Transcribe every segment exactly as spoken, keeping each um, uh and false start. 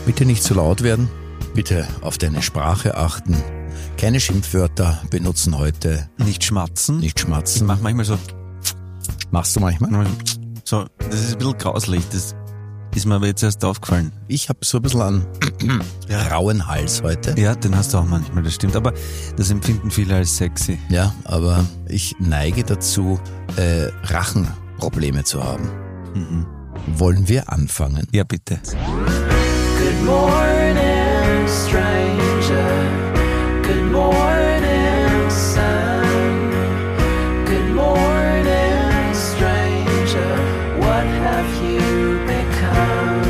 Bitte nicht zu laut werden, bitte auf deine Sprache achten. Keine Schimpfwörter benutzen heute. Nicht schmatzen. Nicht schmatzen. Ich mach manchmal so. Machst du manchmal? So, das ist ein bisschen grauslich. Das ist mir aber jetzt erst aufgefallen. Ich habe so ein bisschen einen Ja. rauen Hals heute. Ja, den hast du auch manchmal, das stimmt. Aber das empfinden viele als sexy. Ja, aber ich neige dazu, äh, Rachenprobleme zu haben. Mhm. Wollen wir anfangen? Ja, bitte. Good morning, stranger. Good morning, sun. Good morning, stranger. What have you become?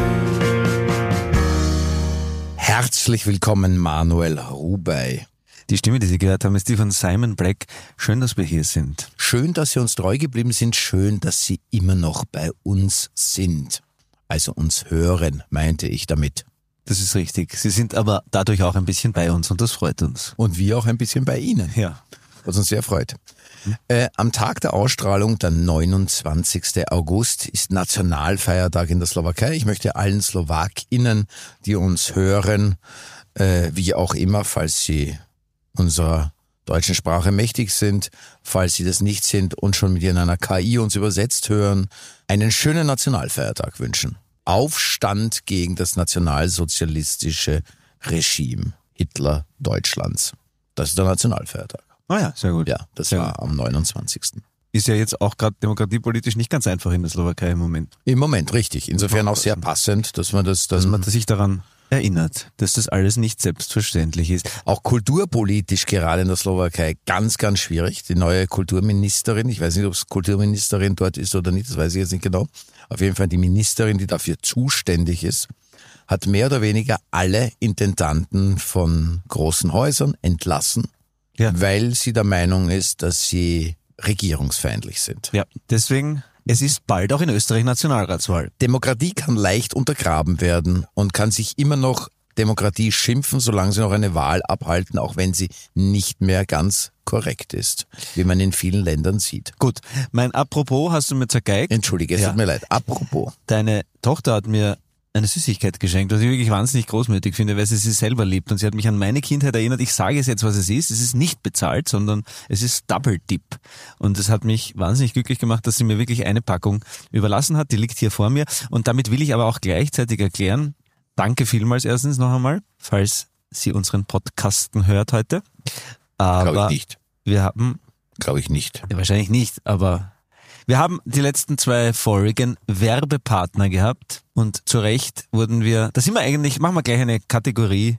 Herzlich willkommen, Manuel Rubey. Die Stimme, die Sie gehört haben, ist die von Simon Black. Schön, dass wir hier sind. Schön, dass Sie uns treu geblieben sind. Schön, dass Sie immer noch bei uns sind. Also uns hören, meinte ich damit. Das ist richtig. Sie sind aber dadurch auch ein bisschen bei uns und das freut uns. Und wir auch ein bisschen bei Ihnen, Ja. was uns sehr freut. Äh, am Tag der Ausstrahlung, der neunundzwanzigsten August, ist Nationalfeiertag in der Slowakei. Ich möchte allen SlowakInnen, die uns hören, äh, wie auch immer, falls sie unserer deutschen Sprache mächtig sind, falls sie das nicht sind und schon mit einer K I uns übersetzt hören, einen schönen Nationalfeiertag wünschen. Aufstand gegen das nationalsozialistische Regime Hitler Deutschlands. Das ist der Nationalfeiertag. Ah ja, sehr gut. Ja, das Sehr war gut. am neunundzwanzigsten Ist ja jetzt auch gerade demokratiepolitisch nicht ganz einfach in der Slowakei im Moment. Im Moment, richtig. Insofern auch sehr passend, dass man das Dass dann man sich daran erinnert, dass das alles nicht selbstverständlich ist. auch kulturpolitisch gerade in der Slowakei ganz, ganz schwierig. Die neue Kulturministerin, ich weiß nicht, ob es Kulturministerin dort ist oder nicht, das weiß ich jetzt nicht genau. Auf jeden Fall die Ministerin, die dafür zuständig ist, hat mehr oder weniger alle Intendanten von großen Häusern entlassen, Ja. weil sie der Meinung ist, dass sie regierungsfeindlich sind. Ja, deswegen, es ist bald auch in Österreich Nationalratswahl. Demokratie kann leicht untergraben werden und kann sich immer noch Demokratie schimpfen, solange sie noch eine Wahl abhalten, auch wenn sie nicht mehr ganz korrekt ist, wie man in vielen Ländern sieht. Gut, mein Apropos hast du mir zergeigt. Entschuldige, es Ja. tut mir leid. Apropos, Deine Tochter hat mir eine Süßigkeit geschenkt, was ich wirklich wahnsinnig großmütig finde, weil sie sie selber liebt und sie hat mich an meine Kindheit erinnert. Ich sage es jetzt, was es ist. Es ist nicht bezahlt, sondern es ist Double Dip. Und es hat mich wahnsinnig glücklich gemacht, dass sie mir wirklich eine Packung überlassen hat. Die liegt hier vor mir. Und damit will ich aber auch gleichzeitig erklären, danke vielmals erstens noch einmal, falls sie unseren Podcasten hört heute. Aber glaube ich nicht. wir haben, Glaube ich nicht. ja, wahrscheinlich nicht, aber wir haben die letzten zwei Folgen Werbepartner gehabt und zu Recht wurden wir, da sind wir eigentlich, machen wir gleich eine Kategorie.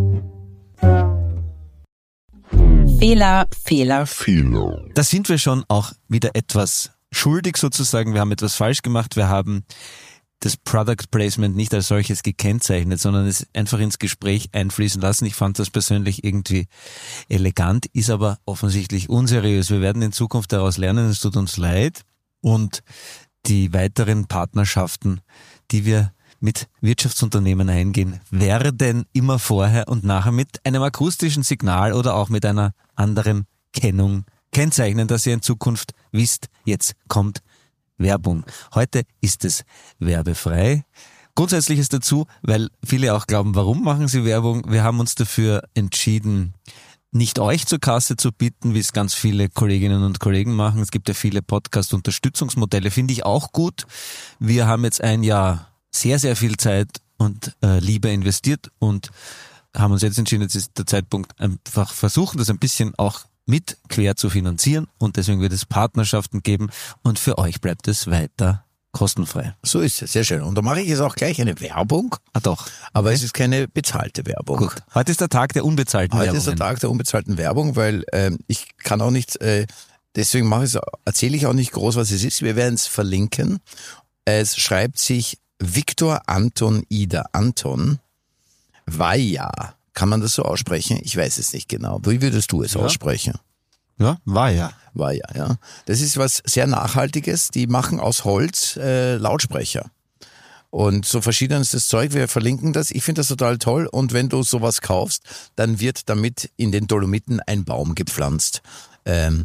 Fehler, Fehler, Fehler. Da sind wir schon auch wieder etwas schuldig sozusagen. Wir haben etwas falsch gemacht. Wir haben das Product Placement nicht als solches gekennzeichnet, sondern es einfach ins Gespräch einfließen lassen. Ich fand das persönlich irgendwie elegant, ist aber offensichtlich unseriös. Wir werden in Zukunft daraus lernen, es tut uns leid. Und die weiteren Partnerschaften, die wir mit Wirtschaftsunternehmen eingehen, werden immer vorher und nachher mit einem akustischen Signal oder auch mit einer anderen Kennung kennzeichnen, dass ihr in Zukunft wisst, jetzt kommt Werbung. Heute ist es werbefrei. Grundsätzliches dazu, weil viele auch glauben, warum machen sie Werbung? Wir haben uns dafür entschieden, nicht euch zur Kasse zu bitten, wie es ganz viele Kolleginnen und Kollegen machen. Es gibt ja viele Podcast-Unterstützungsmodelle, finde ich auch gut. Wir haben jetzt ein Jahr sehr, sehr viel Zeit und äh, Liebe investiert und haben uns jetzt entschieden, jetzt ist der Zeitpunkt, einfach versuchen, das ein bisschen auch mit quer zu finanzieren und deswegen wird es Partnerschaften geben und für euch bleibt es weiter kostenfrei. So ist es, sehr schön. Und da mache ich jetzt auch gleich eine Werbung, Ah doch. aber es ist keine bezahlte Werbung. Gut. Heute ist der Tag der unbezahlten Heute Werbung. ist der Tag der unbezahlten Werbung, weil ähm, ich kann auch nicht, äh, deswegen mache ich erzähle ich auch nicht groß, was es ist. Wir werden es verlinken. Es schreibt sich Viktor Anton Ida Anton Vaja. Kann man das so aussprechen? Ich weiß es nicht genau. Wie würdest du es Ja. aussprechen? Ja, war ja. Vaja, ja. Das ist was sehr Nachhaltiges. Die machen aus Holz äh, Lautsprecher. Und so verschiedenes Zeug, wir verlinken das. Ich finde das total toll. Und wenn du sowas kaufst, dann wird damit in den Dolomiten ein Baum gepflanzt. Ähm,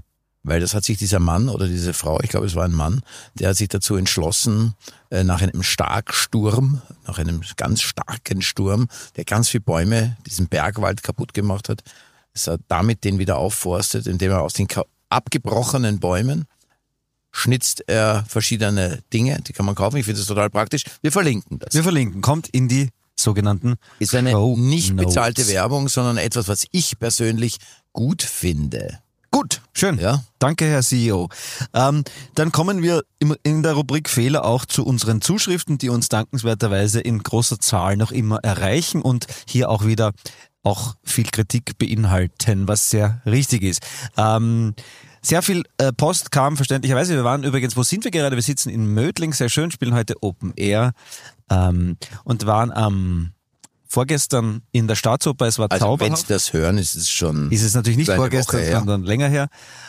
weil das hat sich dieser Mann oder diese Frau, ich glaube es war ein Mann, der hat sich dazu entschlossen, äh, nach einem Starksturm, nach einem ganz starken Sturm, der ganz viele Bäume, diesen Bergwald kaputt gemacht hat, dass er damit den wieder aufforstet, indem er aus den ka- abgebrochenen Bäumen schnitzt er verschiedene Dinge, die kann man kaufen. Ich finde das total praktisch. Wir verlinken das. Wir verlinken. Kommt in die sogenannten Ist eine Show nicht Notes. bezahlte Werbung, sondern etwas, was ich persönlich gut finde. Gut, schön. Ja. Danke, Herr C E O. Ähm, dann kommen wir im, in der Rubrik Fehler auch zu unseren Zuschriften, die uns dankenswerterweise in großer Zahl noch immer erreichen und hier auch wieder auch viel Kritik beinhalten, was sehr richtig ist. Ähm, Sehr viel äh, Post kam verständlicherweise. Wir waren übrigens, wo sind wir gerade? Wir sitzen in Mödling, sehr schön, spielen heute Open Air ähm, und waren am vorgestern in der Staatsoper. Es war Also wenn zauberhaft. Sie das hören, ist es schon... Ist es natürlich nicht eine vorgestern, Woche her. sondern länger her.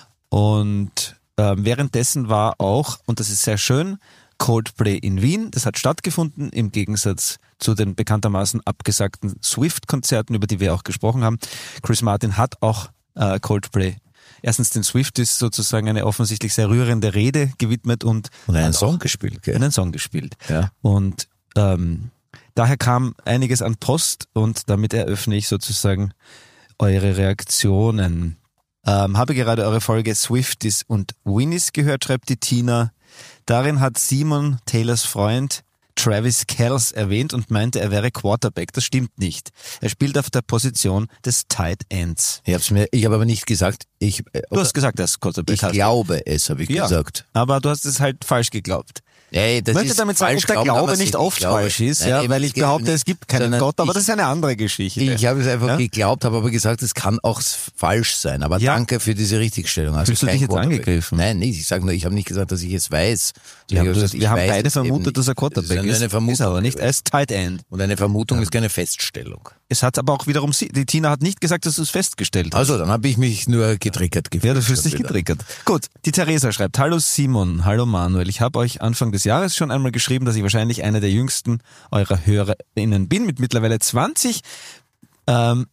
Und ähm, währenddessen war auch, und das ist sehr schön, Coldplay in Wien. Das hat stattgefunden, im Gegensatz zu den bekanntermaßen abgesagten Swift-Konzerten, über die wir auch gesprochen haben. Chris Martin hat auch äh, Coldplay erstens den Swifties sozusagen eine offensichtlich sehr rührende Rede gewidmet und, Und einen und Song gespielt, gell? einen Song gespielt. Ja. Und ähm, daher kam einiges an Post und damit eröffne ich sozusagen eure Reaktionen. Ähm, habe gerade eure Folge Swifties und Winnies gehört, schreibt die Tina. Darin hat Simon, Taylors Freund, Travis Kelce erwähnt und meinte, er wäre Quarterback. Das stimmt nicht. Er spielt auf der Position des Tight Ends. Ich hab's mir, ich habe aber nicht gesagt, ich, äh, Du hast gesagt, er ist Quarterback. ich hast du. glaube es, habe ich Ja, gesagt. aber du hast es halt falsch geglaubt. Ey, das Ich möchte ist damit sagen, falsch dass der glauben, Glaube aber nicht ich oft glaube- falsch ist, Nein, ja, eben, weil ich geht behaupte, nicht, es gibt keinen sondern Gott, aber ich, das ist eine andere Geschichte. Ich habe es einfach Ja? geglaubt, habe aber gesagt, es kann auch falsch sein. Aber Ja. danke für diese Richtigstellung. Also Fühlst du kein dich jetzt Quarterback. angegriffen? Nein, nicht. Ich sage nur, ich habe nicht gesagt, dass ich es weiß. Ich Ja, habe aber gesagt, das, ich wir haben weiß beide es eben vermutet, nicht. dass er Das ist Quarterback eine, ist. eine Vermutung. Ist er aber nicht. Er ist Tight End. Und eine Vermutung ist keine Feststellung. Es hat aber auch wiederum, sie- die Tina hat nicht gesagt, dass du es festgestellt hast. Also, dann habe ich mich nur getriggert gefühlt. Ja, du fühlst dich schon wieder. getriggert. Gut, die Theresa schreibt, hallo Simon, hallo Manuel, ich habe euch Anfang des Jahres schon einmal geschrieben, dass ich wahrscheinlich einer der jüngsten eurer HörerInnen bin, mit mittlerweile zwanzig. Ähm,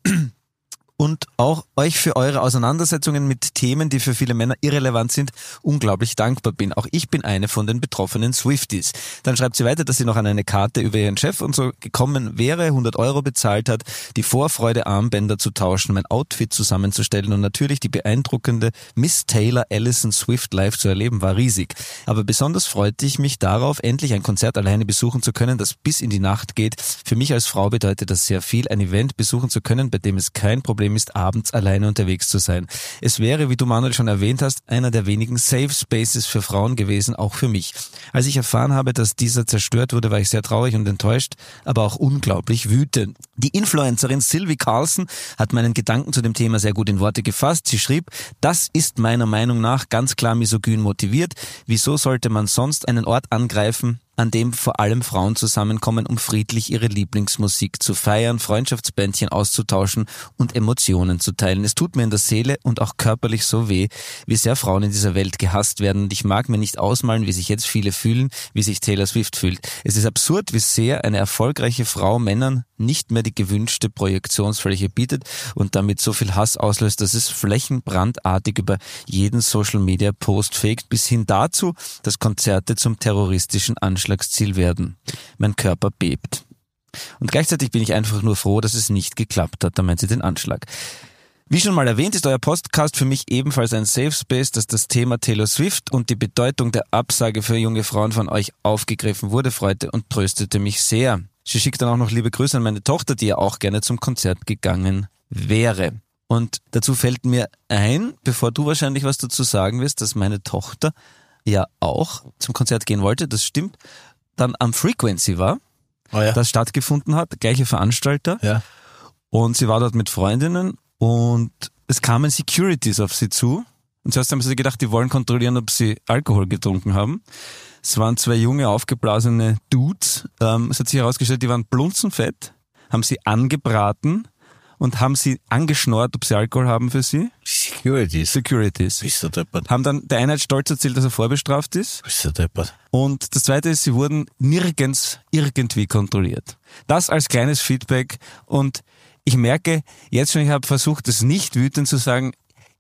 und auch euch für eure Auseinandersetzungen mit Themen, die für viele Männer irrelevant sind, unglaublich dankbar bin. Auch ich bin eine von den betroffenen Swifties. Dann schreibt sie weiter, dass sie noch an eine Karte über ihren Chef und so gekommen wäre, hundert Euro bezahlt hat, die Vorfreude Armbänder zu tauschen, mein Outfit zusammenzustellen und natürlich die beeindruckende Miss Taylor Allison Swift live zu erleben, war riesig. Aber besonders freute ich mich darauf, endlich ein Konzert alleine besuchen zu können, das bis in die Nacht geht. Für mich als Frau bedeutet das sehr viel, ein Event besuchen zu können, bei dem es kein Problem ist, abends alleine unterwegs zu sein. Es wäre, wie du Manuel schon erwähnt hast, einer der wenigen Safe Spaces für Frauen gewesen, auch für mich. Als ich erfahren habe, dass dieser zerstört wurde, war ich sehr traurig und enttäuscht, aber auch unglaublich wütend. Die Influencerin Sylvie Carlson hat meinen Gedanken zu dem Thema sehr gut in Worte gefasst. Sie schrieb, das ist meiner Meinung nach ganz klar misogyn motiviert. Wieso sollte man sonst einen Ort angreifen, an dem vor allem Frauen zusammenkommen, um friedlich ihre Lieblingsmusik zu feiern, Freundschaftsbändchen auszutauschen und Emotionen zu teilen. Es tut mir in der Seele und auch körperlich so weh, wie sehr Frauen in dieser Welt gehasst werden. Und ich mag mir nicht ausmalen, wie sich jetzt viele fühlen, wie sich Taylor Swift fühlt. Es ist absurd, wie sehr eine erfolgreiche Frau Männern nicht mehr die gewünschte Projektionsfläche bietet und damit so viel Hass auslöst, dass es flächenbrandartig über jeden Social-Media-Post fegt, bis hin dazu, dass Konzerte zum terroristischen Anschlagsziel werden. Mein Körper bebt. Und gleichzeitig bin ich einfach nur froh, dass es nicht geklappt hat, da meint sie den Anschlag. Wie schon mal erwähnt, ist euer Podcast für mich ebenfalls ein Safe Space, dass das Thema Taylor Swift und die Bedeutung der Absage für junge Frauen von euch aufgegriffen wurde, freute und tröstete mich sehr. Sie schickt dann auch noch liebe Grüße an meine Tochter, die ja auch gerne zum Konzert gegangen wäre. Und dazu fällt mir ein, bevor du wahrscheinlich was dazu sagen wirst, dass meine Tochter ja auch zum Konzert gehen wollte, das stimmt, dann am Frequency war, Oh ja. das stattgefunden hat, gleiche Veranstalter. Ja. Und sie war dort mit Freundinnen und es kamen Securities auf sie zu. Und zuerst haben sie gedacht, die wollen kontrollieren, ob sie Alkohol getrunken haben. Es waren zwei junge, aufgeblasene Dudes. Ähm, es hat sich herausgestellt, die waren blunzenfett, haben sie angebraten und haben sie angeschnort, ob sie Alkohol haben für sie. Securities. Securities. Bist du deppert? Haben dann, der eine hat stolz erzählt, dass er vorbestraft ist. Bist du deppert? Und das zweite ist, sie wurden nirgends irgendwie kontrolliert. Das als kleines Feedback. Und ich merke jetzt schon, ich habe versucht, das nicht wütend zu sagen,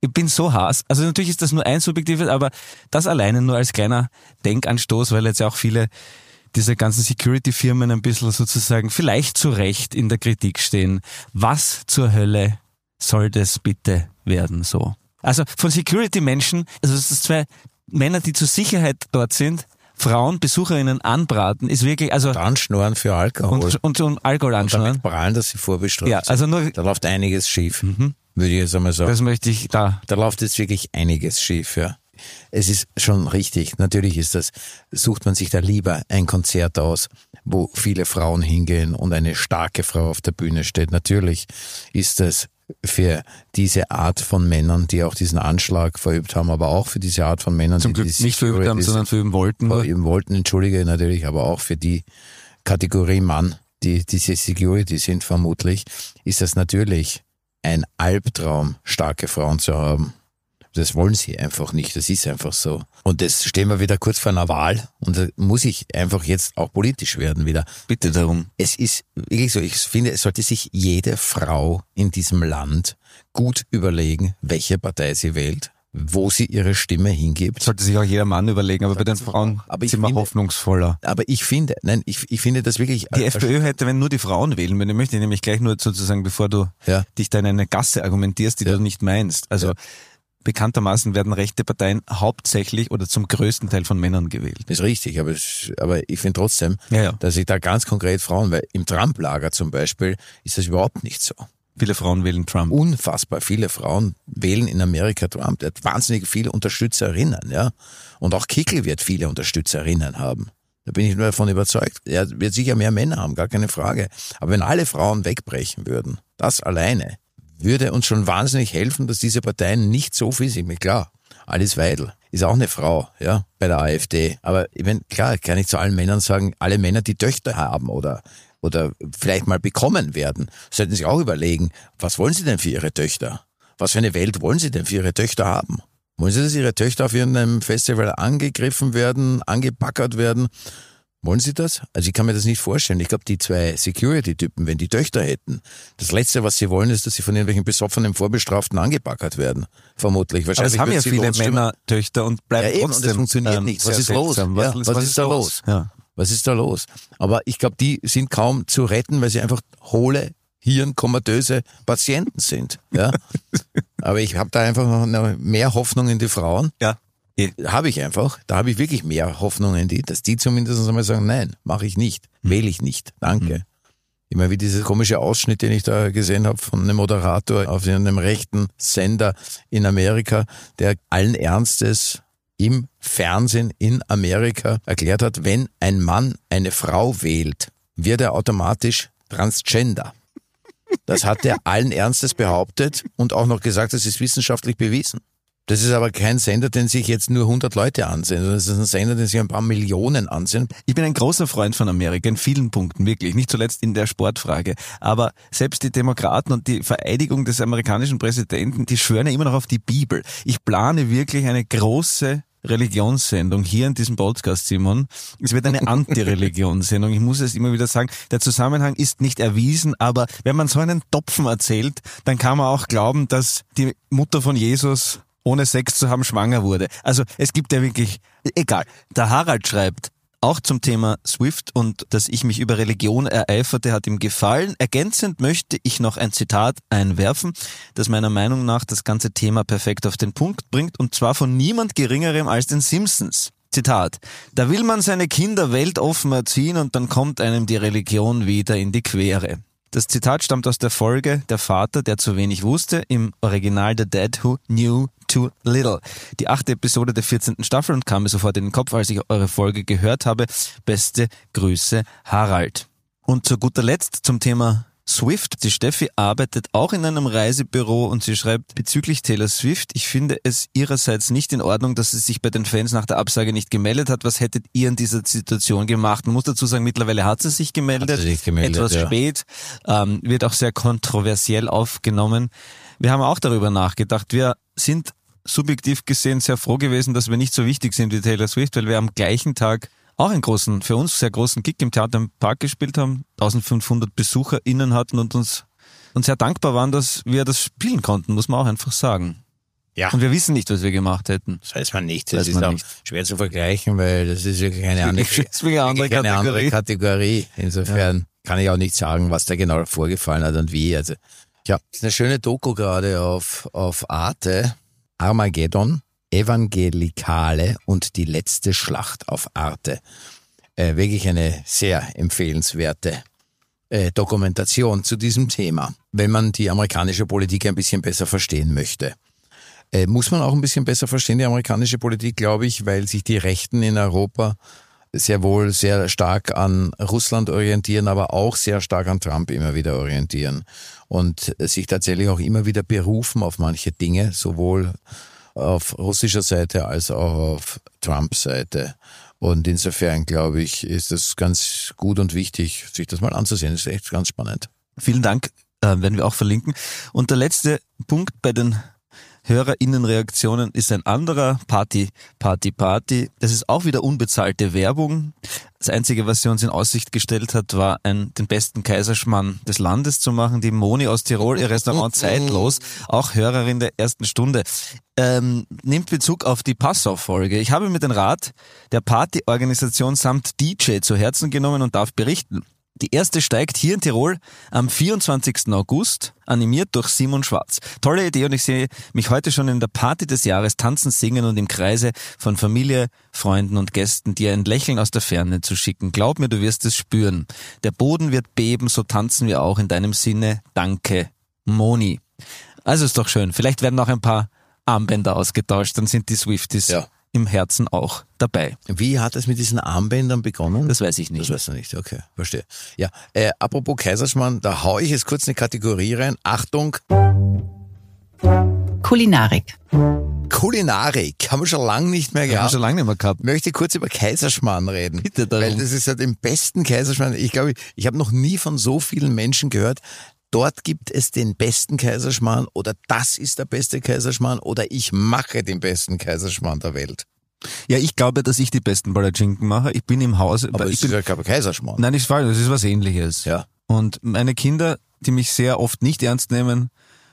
ich bin so Hass. Also natürlich ist das nur ein subjektives, aber das alleine nur als kleiner Denkanstoß, weil jetzt ja auch viele dieser ganzen Security-Firmen ein bisschen sozusagen vielleicht zu Recht in der Kritik stehen. Was zur Hölle soll das bitte werden so? Also von Security-Menschen, also es sind zwei Männer, die zur Sicherheit dort sind, Frauen, Besucherinnen anbraten, ist wirklich, also... Und anschnorren für Alkohol. Und, und, und Alkohol anschnorren. Und damit prahlen, dass sie vorbestraft Ja, also nur... Da läuft einiges schief, Mhm. würde ich jetzt einmal sagen. Das möchte ich da... Da läuft jetzt wirklich einiges schief, ja. Es ist schon richtig, natürlich ist das, sucht man sich da lieber ein Konzert aus, wo viele Frauen hingehen und eine starke Frau auf der Bühne steht. Natürlich ist das für diese Art von Männern, die auch diesen Anschlag verübt haben, aber auch für diese Art von Männern, Zum die Glück die nicht verübt haben, sondern verüben wollten. Verüben wollten, entschuldige natürlich, aber auch für die Kategorie Mann, die diese Security sind vermutlich, ist das natürlich ein Albtraum, starke Frauen zu haben. Das wollen sie einfach nicht, das ist einfach so. Und das stehen wir wieder kurz vor einer Wahl und da muss ich einfach jetzt auch politisch werden wieder. Bitte darum. Es ist wirklich so, ich finde, es sollte sich jede Frau in diesem Land gut überlegen, welche Partei sie wählt, wo sie ihre Stimme hingibt. Sollte sich auch jeder Mann überlegen, aber bei den Frauen Aber ich sind wir finde- hoffnungsvoller. Aber ich finde, nein, ich, ich finde das wirklich... Die FPÖ hätte, wenn nur die Frauen wählen, wenn ich möchte nämlich gleich nur sozusagen, bevor du Ja. dich da in eine Gasse argumentierst, die Ja. du nicht meinst. Also Ja. bekanntermaßen werden rechte Parteien hauptsächlich oder zum größten Teil von Männern gewählt. ist richtig, aber, es- aber ich finde trotzdem, Ja, ja. dass ich da ganz konkret Frauen, weil im Trump-Lager zum Beispiel ist das überhaupt nicht so. Viele Frauen wählen Trump. Unfassbar viele Frauen wählen in Amerika Trump. Der hat wahnsinnig viele Unterstützerinnen, ja. Und auch Kickl wird viele Unterstützerinnen haben. Da bin ich nur davon überzeugt. Er wird sicher mehr Männer haben, gar keine Frage. Aber wenn alle Frauen wegbrechen würden, das alleine, würde uns schon wahnsinnig helfen, dass diese Parteien nicht so viel sind. Klar, Alice Weidel ist auch eine Frau, ja, bei der AfD. Aber ich meine, klar, kann ich zu allen Männern sagen, alle Männer, die Töchter haben oder oder vielleicht mal bekommen werden, sollten sich auch überlegen, was wollen sie denn für ihre Töchter? Was für eine Welt wollen sie denn für ihre Töchter haben? Wollen sie, dass ihre Töchter auf irgendeinem Festival angegriffen werden, angepackert werden? Wollen sie das? Also ich kann mir das nicht vorstellen. Ich glaube, die zwei Security-Typen, wenn die Töchter hätten, das Letzte, was sie wollen, ist, dass sie von irgendwelchen besoffenen Vorbestraften angepackert werden. Vermutlich. Aber es Wahrscheinlich haben ja wird sie viele losstimmen. Männer Töchter und bleiben Ja, eben, und trotzdem. das funktioniert ähm, nicht. sehr Was ist los? seltsam. Ja, was ist da los? Ja. Was ist da los? Aber ich glaube, die sind kaum zu retten, weil sie einfach hohle, hirnkomatöse Patienten sind. Ja. Aber ich habe da einfach noch mehr Hoffnung in die Frauen. Ja. Eh. Habe ich einfach. Da habe ich wirklich mehr Hoffnung in die, dass die zumindest einmal sagen, nein, mache ich nicht, wähle ich nicht, danke. Mhm. Immer wie dieser komische Ausschnitt, den ich da gesehen habe von einem Moderator auf einem rechten Sender in Amerika, der allen Ernstes im Fernsehen in Amerika erklärt hat, wenn ein Mann eine Frau wählt, wird er automatisch Transgender. Das hat er allen Ernstes behauptet und auch noch gesagt, das ist wissenschaftlich bewiesen. Das ist aber kein Sender, den sich jetzt nur hundert Leute ansehen, sondern das ist ein Sender, den sich ein paar Millionen ansehen. Ich bin ein großer Freund von Amerika in vielen Punkten, wirklich. Nicht zuletzt in der Sportfrage. Aber selbst die Demokraten und die Vereidigung des amerikanischen Präsidenten, die schwören ja immer noch auf die Bibel. Ich plane wirklich eine große Religionssendung hier in diesem Podcast, Simon. Es wird eine Anti-Religionssendung. Ich muss es immer wieder sagen. Der Zusammenhang ist nicht erwiesen, aber wenn man so einen Topfen erzählt, dann kann man auch glauben, dass die Mutter von Jesus ohne Sex zu haben schwanger wurde. Also es gibt ja wirklich, egal. Der Harald schreibt, auch zum Thema Swift und dass ich mich über Religion ereiferte, hat ihm gefallen. Ergänzend möchte ich noch ein Zitat einwerfen, das meiner Meinung nach das ganze Thema perfekt auf den Punkt bringt, und zwar von niemand Geringerem als den Simpsons. Zitat: Da will man seine Kinder weltoffen erziehen und dann kommt einem die Religion wieder in die Quere. Das Zitat stammt aus der Folge Der Vater, der zu wenig wusste, im Original The Dad Who Knew Too Little. Die achte Episode der vierzehnten Staffel und kam mir sofort in den Kopf, als ich eure Folge gehört habe. Beste Grüße, Harald. Und zu guter Letzt zum Thema Swift. Die Steffi arbeitet auch in einem Reisebüro und sie schreibt bezüglich Taylor Swift: Ich finde es ihrerseits nicht in Ordnung, dass sie sich bei den Fans nach der Absage nicht gemeldet hat. Was hättet ihr in dieser Situation gemacht? Man muss dazu sagen, mittlerweile hat sie sich gemeldet. Hat sie sich gemeldet, etwas ja. spät, ähm, wird auch sehr kontroversiell aufgenommen. Wir haben auch darüber nachgedacht. Wir sind subjektiv gesehen sehr froh gewesen, dass wir nicht so wichtig sind wie Taylor Swift, weil wir am gleichen Tag auch einen großen, für uns sehr großen Gig im Theater im Park gespielt haben, eintausendfünfhundert BesucherInnen hatten und uns und sehr dankbar waren, dass wir das spielen konnten, muss man auch einfach sagen. Ja. Und wir wissen nicht, was wir gemacht hätten. Das weiß man nicht. Das Weiß ist man auch nicht. schwer zu vergleichen, weil das ist wirklich eine andere, Das ist wirklich eine andere wirklich eine andere Kategorie. Kategorie. Insofern kann ich auch nicht sagen, was da genau vorgefallen hat und wie. Also, ja, das ist eine schöne Doku gerade auf, auf Arte. Armageddon, Evangelikale und die letzte Schlacht auf Arte. Äh, wirklich eine sehr empfehlenswerte äh, Dokumentation zu diesem Thema, wenn man die amerikanische Politik ein bisschen besser verstehen möchte. Äh, muss man auch ein bisschen besser verstehen, die amerikanische Politik, glaube ich, weil sich die Rechten in Europa sehr wohl sehr stark an Russland orientieren, aber auch sehr stark an Trump immer wieder orientieren und sich tatsächlich auch immer wieder berufen auf manche Dinge, sowohl auf russischer Seite als auch auf Trumps Seite. Und insofern, glaube ich, ist es ganz gut und wichtig, sich das mal anzusehen. Das ist echt ganz spannend. Vielen Dank, äh, werden wir auch verlinken. Und der letzte Punkt bei den HörerInnenreaktionen ist ein anderer. Party, Party, Party. Das ist auch wieder unbezahlte Werbung. Das Einzige, was sie uns in Aussicht gestellt hat, war ein, den besten Kaiserschmarrn des Landes zu machen. Die Moni aus Tirol, ihr Restaurant Zeitlos, auch Hörerin der ersten Stunde, ähm, nimmt Bezug auf die Passau-Folge. Ich habe mir den Rat der Partyorganisation samt D J zu Herzen genommen und darf berichten. Die erste steigt hier in Tirol am vierundzwanzigsten August, animiert durch Simon Schwarz. Tolle Idee und ich sehe mich heute schon in der Party des Jahres tanzen, singen und im Kreise von Familie, Freunden und Gästen dir ein Lächeln aus der Ferne zu schicken. Glaub mir, du wirst es spüren. Der Boden wird beben, so tanzen wir auch in deinem Sinne. Danke, Moni. Also ist doch schön. Vielleicht werden auch ein paar Armbänder ausgetauscht, dann sind die Swifties Ja. im Herzen auch dabei. Wie hat es mit diesen Armbändern begonnen? Das weiß ich nicht. Das weißt du nicht, okay, verstehe. Ja, äh, apropos Kaiserschmarrn, da hau ich jetzt kurz eine Kategorie rein. Achtung, Kulinarik. Kulinarik, haben wir schon lange nicht mehr Ja, haben wir gehabt. schon lange nicht mehr gehabt. Ich möchte kurz über Kaiserschmarrn reden. Bitte darum. Weil das ist ja den besten Kaiserschmarrn. Ich glaube, ich habe noch nie von so vielen Menschen gehört, dort gibt es den besten Kaiserschmarrn oder das ist der beste Kaiserschmarrn oder ich mache den besten Kaiserschmarrn der Welt. Ja, ich glaube, dass ich die besten Palatschinken mache. Ich bin im Haus. Aber ich es bin, ist ja kein Kaiserschmarrn. nein, ist falsch. Das ist was Ähnliches. Ja. Und meine Kinder, die mich sehr oft nicht ernst nehmen,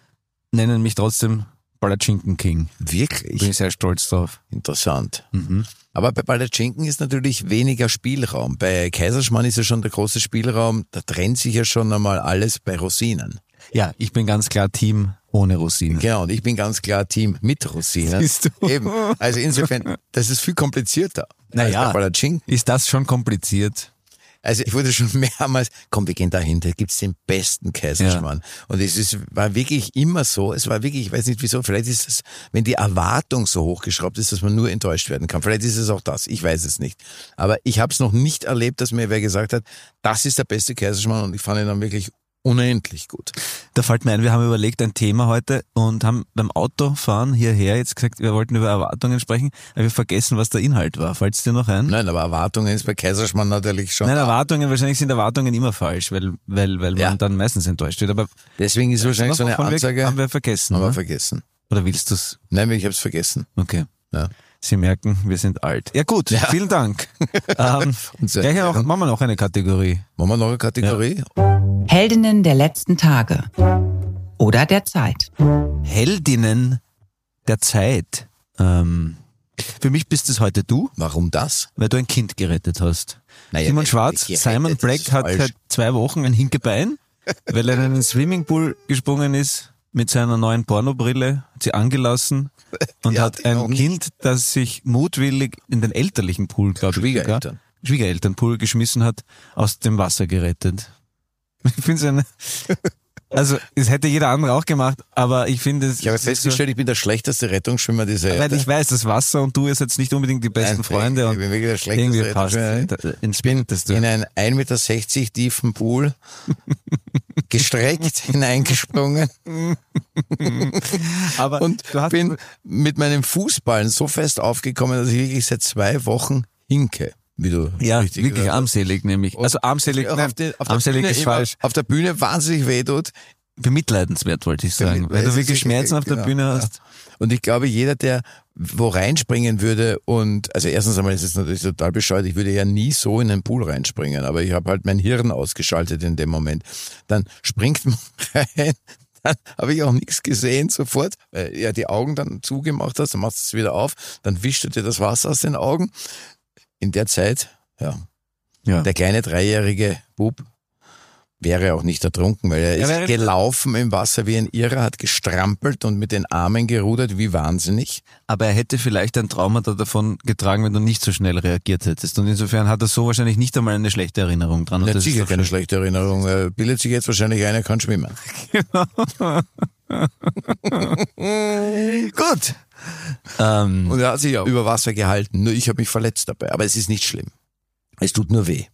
nennen mich trotzdem Palatschinken King. Wirklich? Bin ich sehr stolz drauf. Interessant. Mhm. Aber bei Palatschinken ist natürlich weniger Spielraum. Bei Kaiserschmarrn ist ja schon der große Spielraum, da trennt sich ja schon einmal alles bei Rosinen. Ja, ich bin ganz klar Team ohne Rosinen. Genau, und ich bin ganz klar Team mit Rosinen. Siehst du? Eben. Also insofern, das ist viel komplizierter. Naja. als bei Palatschinken. Ist das schon kompliziert? Also ich wurde schon mehrmals, komm, wir gehen dahin, da gibt's den besten Kaiserschmarrn. Und es ist, war wirklich immer so, es war wirklich, ich weiß nicht wieso, vielleicht ist es, wenn die Erwartung so hochgeschraubt ist, dass man nur enttäuscht werden kann. Vielleicht ist es auch das, ich weiß es nicht. Aber ich habe es noch nicht erlebt, dass mir wer gesagt hat, das ist der beste Kaiserschmarrn und ich fand ihn dann wirklich unendlich gut. Da fällt mir ein, wir haben überlegt ein Thema heute und haben beim Autofahren hierher jetzt gesagt, wir wollten über Erwartungen sprechen, aber wir vergessen, was der Inhalt war. Fällt's dir noch ein? Nein, aber Erwartungen ist bei Kaiserschmarrn natürlich schon. Nein, Erwartungen, wahrscheinlich sind Erwartungen immer falsch, weil, weil, weil man Ja. dann meistens enttäuscht wird. Aber Deswegen ist wahrscheinlich so eine wovon wir- Ansage, haben wir vergessen, haben wir oder? vergessen. Oder willst du's? Nein, ich habe es vergessen. Okay. Ja. Sie merken, wir sind alt. Ja gut, vielen Dank. ähm, sehr gleich auch, gern. machen wir noch eine Kategorie. Machen wir noch eine Kategorie? Heldinnen der letzten Tage. Oder der Zeit. Heldinnen der Zeit. Ähm, für mich bist es heute du, Warum das? weil du ein Kind gerettet hast. Naja, Simon nicht Schwarz, gerettet, Simon das Black ist hat falsch. seit zwei Wochen ein Hinkebein, weil er in einen Swimmingpool gesprungen ist mit seiner neuen Pornobrille, hat sie angelassen und Ja, hat ein noch nicht. Kind, das sich mutwillig in den elterlichen Pool, glaube ich, Schwiegereltern. sogar, Schwiegerelternpool geschmissen hat, aus dem Wasser gerettet. Ich finde es eine, also es hätte jeder andere auch gemacht, aber ich finde es... Ich habe es ist festgestellt, ich bin der schlechteste Rettungsschwimmer dieser so, weil Erde. ich weiß, das Wasser und du ist jetzt nicht unbedingt die besten Nein, Freunde ich und bin wirklich der schlechteste irgendwie passt Rettungsschwimmer. ins Ich bin Bildeste. in einen ein Meter sechzig tiefen Pool gestreckt hineingesprungen Aber und du hast, bin mit meinem Fußballen so fest aufgekommen, dass ich wirklich seit zwei Wochen hinke. Wie du ja, richtig wirklich gesagt hast. armselig nämlich. Also armselig, Auf, nein, den, auf, der armselig Bühne ist immer, falsch. auf der Bühne wahnsinnig wehtut. Bemitleidenswert, wollte ich sagen. Weil Es du ist wirklich Schmerzen auf der genau, Bühne ja. hast. Und ich glaube, jeder, der wo reinspringen würde und, also erstens einmal ist es natürlich total bescheuert, ich würde ja nie so in den Pool reinspringen, aber ich habe halt mein Hirn ausgeschaltet in dem Moment. Dann springt man rein, Dann habe ich auch nichts gesehen sofort, weil ja die Augen dann zugemacht hast, dann machst du es wieder auf, dann wischt du dir das Wasser aus den Augen. In der Zeit, ja, Ja. der kleine dreijährige Bub wäre auch nicht ertrunken, weil er Er ist wäre- gelaufen im Wasser wie ein Irrer, hat gestrampelt und mit den Armen gerudert wie wahnsinnig. Aber er hätte vielleicht ein Trauma da davon getragen, wenn du nicht so schnell reagiert hättest. Und insofern hat er so wahrscheinlich nicht einmal eine schlechte Erinnerung dran. Und Er hat das ist sicher doch keine schön. schlechte Erinnerung. Er bildet sich jetzt wahrscheinlich ein, er kann schwimmen. Gut. Ähm, Und er hat sich ja über Wasser gehalten. Nur ich habe mich verletzt dabei. Aber es ist nicht schlimm. Es tut nur weh.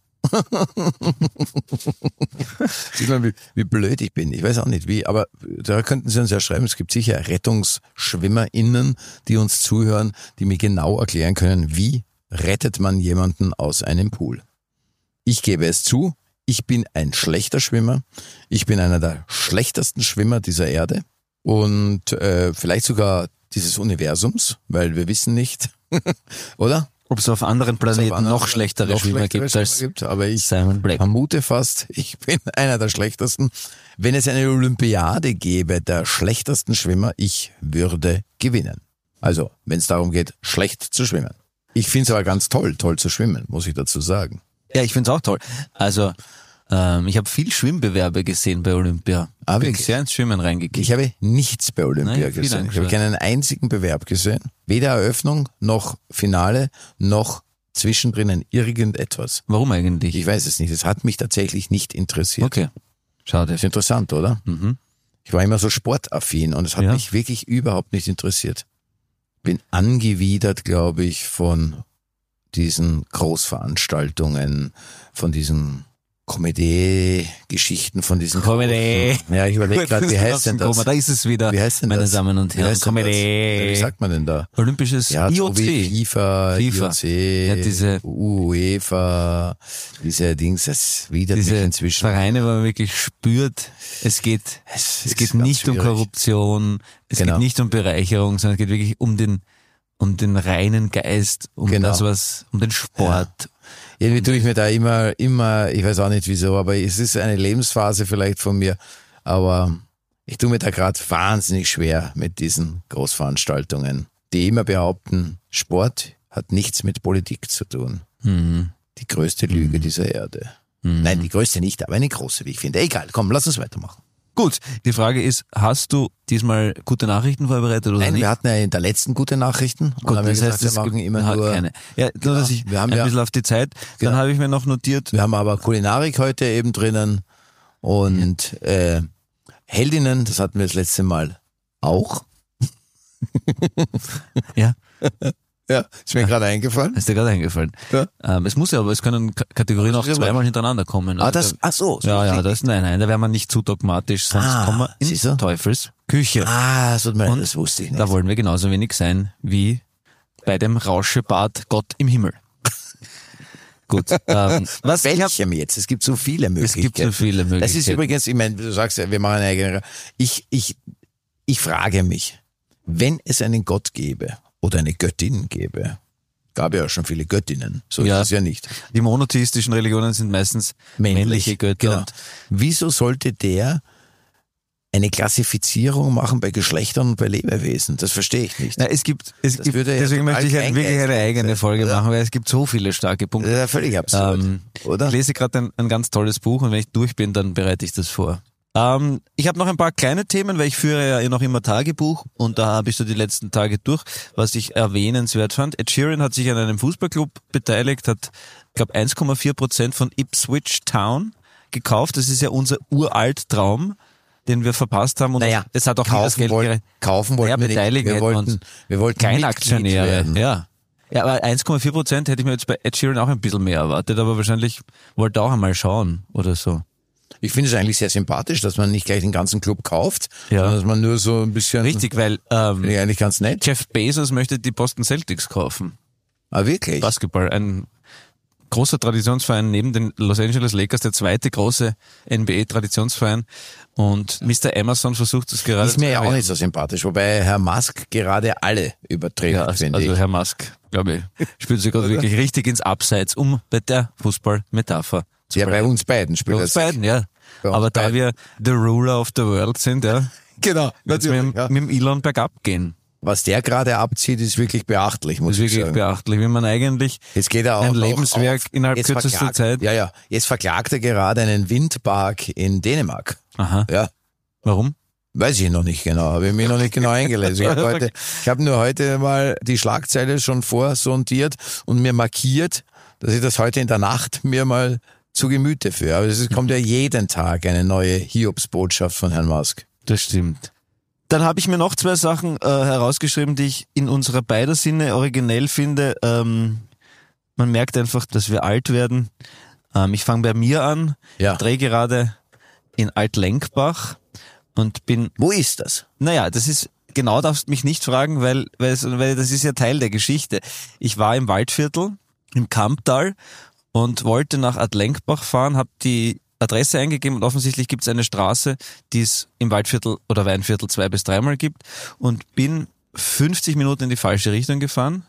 Sieh mal, wie, wie blöd ich bin. Ich weiß auch nicht wie, aber da könnten Sie uns ja schreiben, es gibt sicher RettungsschwimmerInnen, die uns zuhören, die mir genau erklären können, wie rettet man jemanden aus einem Pool. Ich gebe es zu, ich bin ein schlechter Schwimmer. Ich bin einer der schlechtesten Schwimmer dieser Erde und äh, vielleicht sogar dieses Universums, weil wir wissen nicht, oder? ob es auf anderen Planeten auf anderen- noch schlechtere noch Schwimmer schlechtere gibt als Schwimmer gibt, aber ich Simon Black. vermute fast, ich bin einer der schlechtesten. Wenn es eine Olympiade gäbe der schlechtesten Schwimmer, ich würde gewinnen. Also, wenn es darum geht, schlecht zu schwimmen. Ich finde es aber ganz toll, toll zu schwimmen, muss ich dazu sagen. Ja, ich find's auch toll. Also, ähm, ich habe viel Schwimmbewerbe gesehen bei Olympia. Ah, Bin wirklich? sehr ins Schwimmen reingekickt. Ich habe nichts bei Olympia Nein, viel gesehen. Ich habe angeschaut. keinen einzigen Bewerb gesehen. Weder Eröffnung, noch Finale, noch zwischendrin irgendetwas. Warum eigentlich? Ich weiß es nicht. Es hat mich tatsächlich nicht interessiert. Okay, schade. Ist interessant, oder? Mhm. Ich war immer so sportaffin und es hat Ja. mich wirklich überhaupt nicht interessiert. Bin angewidert, glaube ich, von diesen Großveranstaltungen, von diesen Comedy-Geschichten, von diesen Comedy. großen- Ja, ich überlege gerade, wie heißt denn das? Da ist es wieder, Wie heißt denn meine das? Damen und Wie Herren. heißt denn das? Ja, Comedy. wie sagt man denn da? Olympisches Ja, so wie I O C. FIFA, FIFA. I O C, Ja, diese- UEFA, diese Dings, das widert mich Diese inzwischen. Vereine, wo man wirklich spürt, es geht, Es es ist geht ganz nicht um schwierig. Korruption, es Genau. geht nicht um Bereicherung, sondern es geht wirklich um den, um den reinen Geist, um Genau. das, was, um den Sport. Irgendwie tue ich mir da immer, immer, ich weiß auch nicht wieso, aber es ist eine Lebensphase vielleicht von mir, aber ich tue mir da gerade wahnsinnig schwer mit diesen Großveranstaltungen, die immer behaupten, Sport hat nichts mit Politik zu tun. Mhm. Die größte Lüge dieser Erde. Mhm. Nein, die größte nicht, aber eine große, wie ich finde. Egal, komm, lass uns weitermachen. Gut, die Frage ist, hast du diesmal gute Nachrichten vorbereitet oder Nein, nicht? wir hatten ja in der letzten gute Nachrichten. Und Gut, haben wir das gesagt, heißt, wir es machen gibt immer hat nur, keine. Ja, nur, dass ich wir haben ein ja- bisschen auf die Zeit, Genau. dann habe ich mir noch notiert, wir haben aber Kulinarik heute eben drinnen und äh, Heldinnen, das hatten wir das letzte Mal auch. ja, Ja, ist mir gerade eingefallen. ist dir gerade eingefallen. Ja. Ähm, es muss ja, aber es können K- Kategorien auch Ja, aber- zweimal hintereinander kommen. Ah, Also das, da- ach so. so Ja, ja, richtig. das, nein, nein, da wäre man nicht zu dogmatisch, sonst Ah, kommen wir in siehst du? Teufels Küche. Ah, das, tut mir leid, Und das wusste ich nicht. Da wollen wir genauso wenig sein wie bei dem Rauschebad Gott im Himmel. Gut, ähm, was ich hab, Welchem jetzt? Es gibt so viele es Möglichkeiten. gibt so viele Möglichkeiten. Das ist übrigens, ich meine, du sagst ja, wir machen eine eigene. Ich, ich, ich frage mich, wenn es einen Gott gäbe oder eine Göttin gäbe, gab ja schon viele Göttinnen, so Ja. ist es ja nicht. Die monotheistischen Religionen sind meistens männliche Götter. Genau. Und Wieso sollte der eine Klassifizierung machen bei Geschlechtern und bei Lebewesen? Das verstehe ich nicht. Na, es gibt, es Das gibt, würde ja deswegen total möchte ich halt wirklich eine kleingeistig eigene sein. Folge Ja. machen, weil es gibt so viele starke Das Punkte. ist ja völlig absurd, Ähm, oder? Ich lese gerade ein, ein ganz tolles Buch und wenn ich durch bin, dann bereite ich das vor. Ähm, ich habe noch ein paar kleine Themen, weil ich führe ja noch immer Tagebuch und da habe ich so die letzten Tage durch, was ich erwähnenswert fand. Ed Sheeran hat sich an einem Fußballclub beteiligt, hat, ich glaube, eins Komma vier Prozent von Ipswich Town gekauft. Das ist ja unser uralt Traum, den wir verpasst haben und Naja, es hat auch nie das kaufen, Geld wollten, gereicht. kaufen wollten Ja, wir nicht. beteiligen Wir hätten wir wollten, uns. wir wollten Kleinaktionäre, Mitglied werden. ja. Ja, aber eins Komma vier Prozent hätte ich mir jetzt bei Ed Sheeran auch ein bisschen mehr erwartet, aber wahrscheinlich wollte er auch einmal schauen oder so. Ich finde es eigentlich sehr sympathisch, dass man nicht gleich den ganzen Club kauft, Ja. sondern dass man nur so ein bisschen... Richtig, weil ähm, Finde ich eigentlich ganz nett. Jeff Bezos möchte die Boston Celtics kaufen. Ah, wirklich? Basketball, ein großer Traditionsverein neben den Los Angeles Lakers, der zweite große N B A-Traditionsverein. Und Mister Emerson versucht es gerade Ist mir zu ja auch erwerben. nicht so sympathisch, wobei Herr Musk gerade alle überträgt, Ja, also, finde also ich. Herr Musk, glaube ich, spielt sich gerade wirklich richtig ins Abseits, um bei der Fußball-Metapher zu Ja, bei bleiben. uns beiden Bei spielt uns er sich. beiden, ja. Ja, Aber da geil. wir the ruler of the world sind, ja, Genau, wird's mit, dem- ja. mit dem Elon bergab gehen. Was der gerade abzieht, ist wirklich beachtlich, muss Das ist ich wirklich sagen. beachtlich, wie man eigentlich Jetzt geht er auch ein noch Lebenswerk auf, innerhalb jetzt kürzester verklagt, Zeit. Ja, ja. Jetzt verklagt er gerade einen Windpark in Dänemark. Aha. Ja. Warum? Weiß ich noch nicht genau, habe ich mich noch nicht genau eingelesen. Ich habe heute, ich habe nur heute mal die Schlagzeile schon vorsondiert und mir markiert, dass ich das heute in der Nacht mir mal zu Gemüte führe. Aber es kommt ja jeden Tag eine neue Hiobsbotschaft von Herrn Musk. Das stimmt. Dann habe ich mir noch zwei Sachen äh, herausgeschrieben, die ich in unserer beider Sinne originell finde. Ähm, man merkt einfach, dass wir alt werden. Ähm, ich fange bei mir an, Ja. drehe gerade in Altlenkbach und bin, Wo ist das? naja, das ist, genau darfst mich nicht fragen, weil, weil, es, weil das ist ja Teil der Geschichte. Ich war im Waldviertel, im Kamptal und wollte nach Altlenkbach fahren, habe die Adresse eingegeben und offensichtlich gibt es eine Straße, die es im Waldviertel oder Weinviertel zwei bis dreimal gibt und bin fünfzig Minuten in die falsche Richtung gefahren,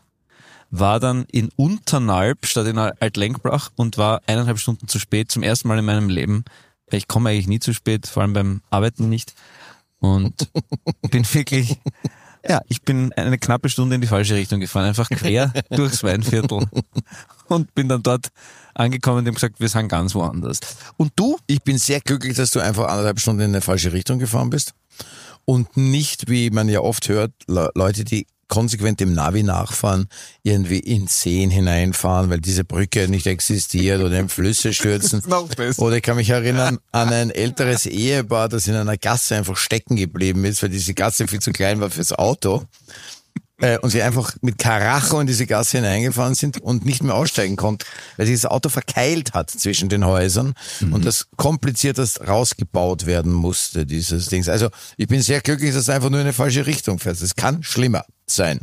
war dann in Unternalb statt in Altlenkbach und war eineinhalb Stunden zu spät, zum ersten Mal in meinem Leben. Ich komme eigentlich nie zu spät, vor allem beim Arbeiten nicht und bin wirklich, ja, ich bin eine knappe Stunde in die falsche Richtung gefahren, einfach quer durchs Weinviertel und bin dann dort angekommen und haben gesagt, wir sind ganz woanders. Und du? Ich bin sehr glücklich, dass du einfach anderthalb Stunden in eine falsche Richtung gefahren bist und nicht, wie man ja oft hört, Le- Leute, die konsequent dem Navi nachfahren, irgendwie in Seen hineinfahren, weil diese Brücke nicht existiert oder in Flüsse stürzen. noch besser. Oder ich kann mich erinnern an ein älteres Ehepaar, das in einer Gasse einfach stecken geblieben ist, weil diese Gasse viel zu klein war fürs Auto. Äh, und sie einfach mit Karacho in diese Gasse hineingefahren sind und nicht mehr aussteigen konnten, weil sich das Auto verkeilt hat zwischen den Häusern und das kompliziertest rausgebaut werden musste, dieses Dings. Also ich bin sehr glücklich, dass du einfach nur in eine falsche Richtung fährst. Es kann schlimmer sein.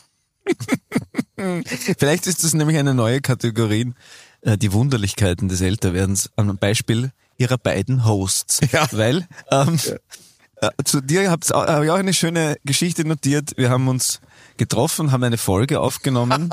Vielleicht ist das nämlich eine neue Kategorie, äh, die Wunderlichkeiten des Älterwerdens, am Beispiel ihrer beiden Hosts. Ja. Weil ähm, äh, zu dir habe hab ich auch eine schöne Geschichte notiert. Wir haben uns getroffen, haben eine Folge aufgenommen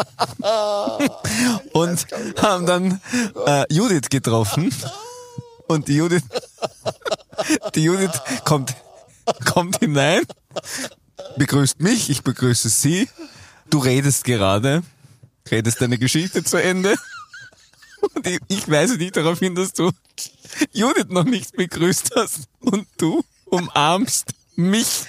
und haben dann äh, Judith getroffen. Und die Judith, die Judith kommt, kommt hinein, begrüßt mich, ich begrüße sie. Du redest gerade, redest deine Geschichte zu Ende. Und ich, ich weise dich darauf hin, dass du Judith noch nicht begrüßt hast. Und du umarmst mich.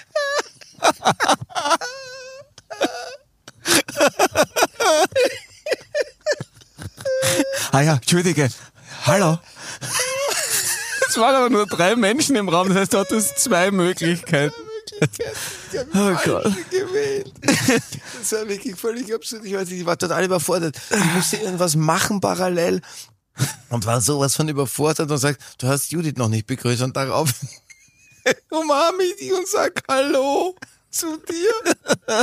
Ah ja, Entschuldige. Hallo. Es waren aber nur drei Menschen im Raum, das heißt, du hattest zwei Möglichkeiten. Oh Gott. gewählt. Das war wirklich völlig absurd. Ich weiß nicht, ich war total überfordert. Ich musste irgendwas machen parallel und war sowas von überfordert und sagt, du hast Judith noch nicht begrüßt und darauf umarme ich dich und sag Hallo zu dir.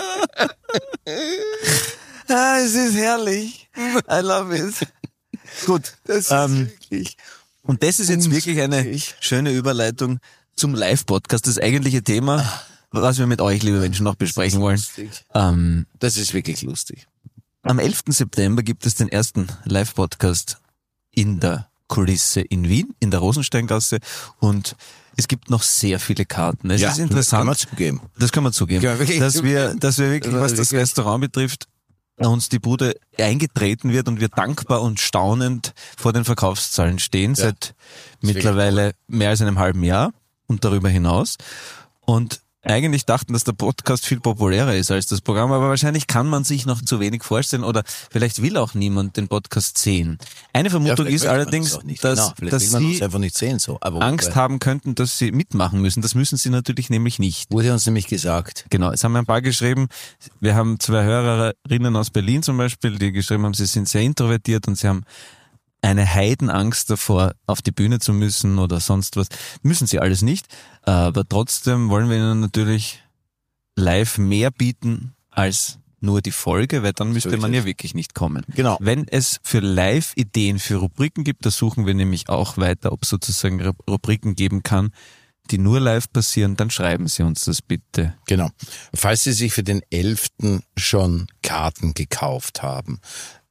Ah, es ist herrlich. I love it. Gut. Das ist Ähm, wirklich... Und das ist jetzt wirklich eine Unglaublich. schöne Überleitung zum Live-Podcast, das eigentliche Thema, was wir mit euch, liebe Menschen, noch besprechen wollen. Ähm, Das ist wirklich lustig. am elften September gibt es den ersten Live-Podcast in der Kulisse in Wien, in der Rosensteingasse, und es gibt noch sehr viele Karten. Es ist interessant. Kann man zugeben. Das kann man zugeben, Kann man wirklich dass zugeben. wir, dass wir wirklich, was das Wirklich. Restaurant betrifft, uns die Bude eingetreten wird und wir dankbar und staunend vor den Verkaufszahlen stehen, seit mittlerweile mehr als einem halben Jahr und darüber hinaus. Und eigentlich dachten, dass der Podcast viel populärer ist als das Programm, aber wahrscheinlich kann man sich noch zu wenig vorstellen oder vielleicht will auch niemand den Podcast sehen. Eine Vermutung vielleicht ist möchte man allerdings, das auch nicht. dass, Genau, vielleicht dass will man uns Sie einfach nicht sehen so. Aber Angst haben könnten, dass Sie mitmachen müssen. Das müssen Sie natürlich nämlich nicht. Wurde uns nämlich gesagt. Genau, es haben ein paar geschrieben. Wir haben zwei Hörerinnen aus Berlin zum Beispiel, die geschrieben haben, sie sind sehr introvertiert und sie haben eine Heidenangst davor, auf die Bühne zu müssen oder sonst was. Müssen sie alles nicht. Aber trotzdem wollen wir ihnen natürlich live mehr bieten als nur die Folge, weil dann müsste ist man es. ja wirklich nicht kommen. Genau. Wenn es für Live-Ideen, für Rubriken gibt, da suchen wir nämlich auch weiter, ob es sozusagen Ru- Rubriken geben kann, die nur live passieren, dann schreiben Sie uns das bitte. Genau. Falls Sie sich für den elften schon Karten gekauft haben,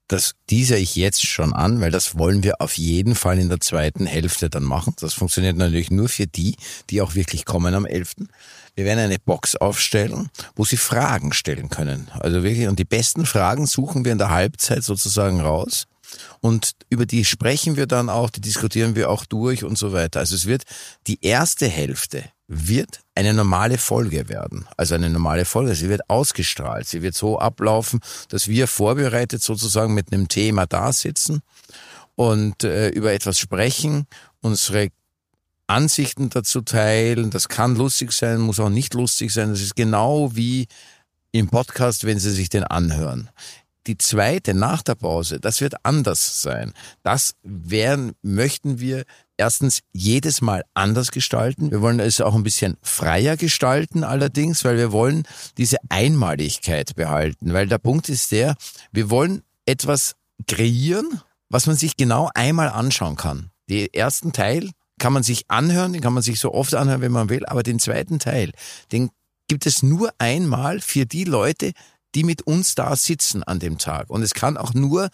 das teaser ich jetzt schon an, weil das wollen wir auf jeden Fall in der zweiten Hälfte dann machen. Das funktioniert natürlich nur für die, die auch wirklich kommen am elften Wir werden eine Box aufstellen, wo sie Fragen stellen können. Also wirklich, und die besten Fragen suchen wir in der Halbzeit sozusagen raus. Und über die sprechen wir dann auch, die diskutieren wir auch durch und so weiter. Also es wird, die erste Hälfte wird eine normale Folge werden. Also eine normale Folge, sie wird ausgestrahlt. Sie wird so ablaufen, dass wir vorbereitet sozusagen mit einem Thema da sitzen und äh, über etwas sprechen, unsere Ansichten dazu teilen. Das kann lustig sein, muss auch nicht lustig sein. Das ist genau wie im Podcast, wenn Sie sich den anhören. Die zweite nach der Pause, das wird anders sein. Das werden, möchten wir erstens jedes Mal anders gestalten. Wir wollen es auch ein bisschen freier gestalten allerdings, weil wir wollen diese Einmaligkeit behalten. Weil der Punkt ist der, wir wollen etwas kreieren, was man sich genau einmal anschauen kann. Den ersten Teil kann man sich anhören, den kann man sich so oft anhören, wenn man will, aber den zweiten Teil, den gibt es nur einmal für die Leute, die mit uns da sitzen an dem Tag. Und es kann auch nur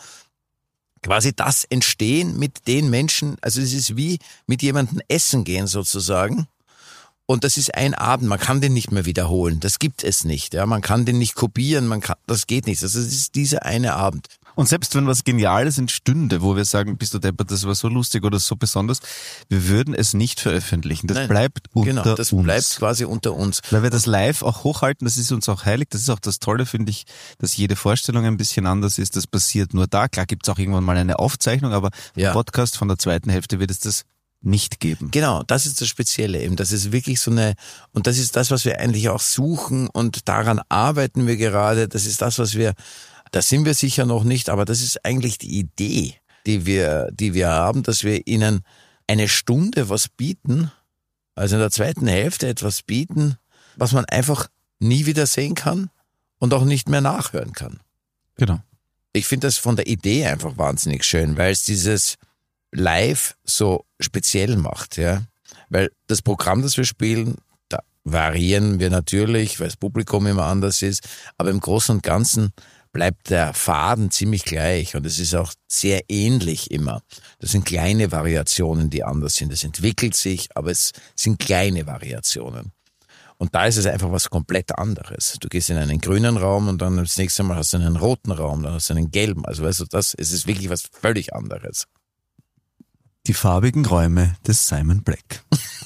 quasi das entstehen mit den Menschen, also es ist wie mit jemandem essen gehen sozusagen. Und das ist ein Abend, man kann den nicht mehr wiederholen, das gibt es nicht. Ja, man kann den nicht kopieren, man kann, das geht nicht. Also es ist dieser eine Abend. Und selbst wenn was Geniales entstünde, wo wir sagen, bist du deppert, das war so lustig oder so besonders, wir würden es nicht veröffentlichen. Das Nein, bleibt unter genau, das uns. bleibt quasi unter uns. Weil wir das live auch hochhalten, das ist uns auch heilig. Das ist auch das Tolle, finde ich, dass jede Vorstellung ein bisschen anders ist. Das passiert nur da. Klar gibt's auch irgendwann mal eine Aufzeichnung, aber Ja. im Podcast von der zweiten Hälfte wird es das nicht geben. Genau, das ist das Spezielle eben. Das ist wirklich so eine, und das ist das, was wir eigentlich auch suchen und daran arbeiten wir gerade. Das ist das, was wir, da sind wir sicher noch nicht, aber das ist eigentlich die Idee, die wir, die wir haben, dass wir ihnen eine Stunde was bieten, also in der zweiten Hälfte etwas bieten, was man einfach nie wieder sehen kann und auch nicht mehr nachhören kann. Genau. Ich finde das von der Idee einfach wahnsinnig schön, weil es dieses Live so speziell macht, ja. Weil das Programm, das wir spielen, da variieren wir natürlich, weil das Publikum immer anders ist, aber im Großen und Ganzen bleibt der Faden ziemlich gleich und es ist auch sehr ähnlich immer. Das sind kleine Variationen, die anders sind. Es entwickelt sich, aber es sind kleine Variationen. Und da ist es einfach was komplett anderes. Du gehst in einen grünen Raum und dann das nächste Mal hast du einen roten Raum, dann hast du einen gelben. Also weißt du, das, es ist wirklich was völlig anderes. Die farbigen Räume des Simon Black.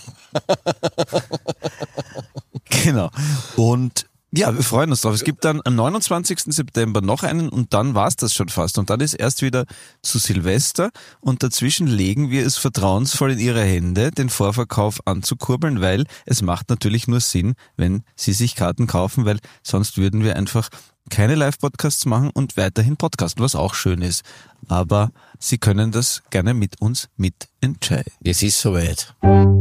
Genau. Und ja, wir freuen uns drauf. Es gibt dann am neunundzwanzigsten September noch einen und dann war's das schon fast. Und dann ist erst wieder zu Silvester und dazwischen legen wir es vertrauensvoll in Ihre Hände, den Vorverkauf anzukurbeln, weil es macht natürlich nur Sinn, wenn Sie sich Karten kaufen, weil sonst würden wir einfach keine Live-Podcasts machen und weiterhin podcasten, was auch schön ist. Aber Sie können das gerne mit uns mitentscheiden. Es ist soweit.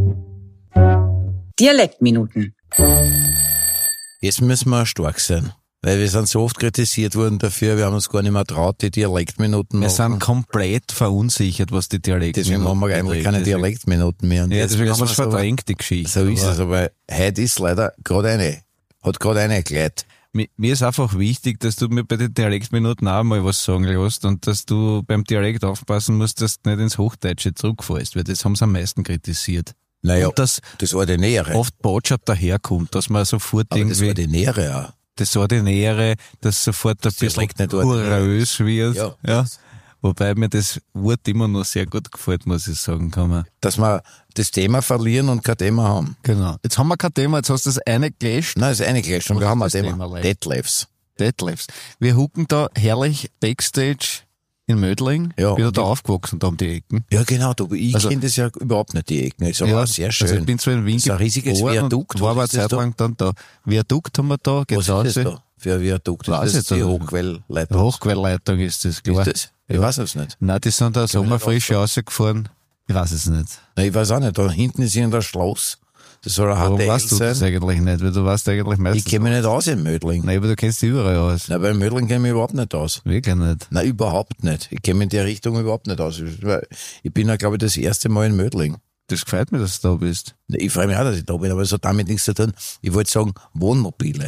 Dialektminuten. Jetzt müssen wir stark sein, weil wir sind so oft kritisiert worden dafür, wir haben uns gar nicht mehr traut, die Dialektminuten Wir machen. sind komplett verunsichert, was die Dialekte Deswegen haben wir eigentlich keine Dialektminuten mehr. Und Ja, jetzt deswegen haben wir müssen es wir so- verdrängt, die Geschichte. So ist Aber es, aber heute ist leider gerade eine, hat gerade eine erklärt. mi- Mir ist einfach wichtig, dass du mir bei den Dialektminuten auch mal was sagen lässt und dass du beim Dialekt aufpassen musst, dass du nicht ins Hochdeutsche zurückfällst, weil das haben sie am meisten kritisiert. Naja, Und dass das Ordinäre. oft Botschaft daherkommt, dass man sofort aber das irgendwie Ordinäre ja. das Ordinäre, das sofort ein bisschen Dialekt nicht ordinär hurrös wird. Ja. Ja. Wobei mir das Wort immer noch sehr gut gefällt, muss ich sagen, kann man. Dass wir das Thema verlieren und kein Thema haben. Genau. Jetzt haben wir kein Thema, jetzt hast du das eine gelöscht. Nein, das ist eine gleich schon. Was Wir ist haben ein das Thema. Thema, Leute? Deadlifts. Deadlifts. Wir hucken da herrlich Backstage in Mödling. Ja, Bin und da die- aufgewachsen, da um die Ecken. Ja, genau. Du, ich Also- kenne das ja überhaupt nicht, die Ecken. Ist aber Ja, auch sehr schön. Also ich bin zwar in Wien Das ist ein riesiges geboren Viadukt. und war aber eine Was ist das Zeit da? lang dann da. Viadukt haben wir da, geht's Was raus. ist das da für ein Viadukt? Weiß Das ich ist die nicht. Hochquellleitung. Hochquellleitung ist das, klar. Ist das? Ich weiß es nicht. Nein, die sind da ich nicht sommerfrische rausgefahren. Ich weiß es nicht. Nein, ich weiß auch nicht. Da hinten ist irgendein Schloss. Das soll ein Warum H T L weißt du das sein. eigentlich nicht? Weil du weißt eigentlich Ich meistens... kenne mich nicht aus in Mödling. Nein, aber du kennst die überall aus. Nein, bei Mödling kenne ich mich überhaupt nicht aus. Wirklich nicht. Nein, überhaupt nicht. Ich kenne mich in der Richtung überhaupt nicht aus. Ich bin ja, glaube ich, das erste Mal in Mödling. Das gefällt mir, dass du da bist. Ich freue mich auch, dass ich da bin, aber es hat damit nichts zu tun. Ich wollte sagen, Wohnmobile.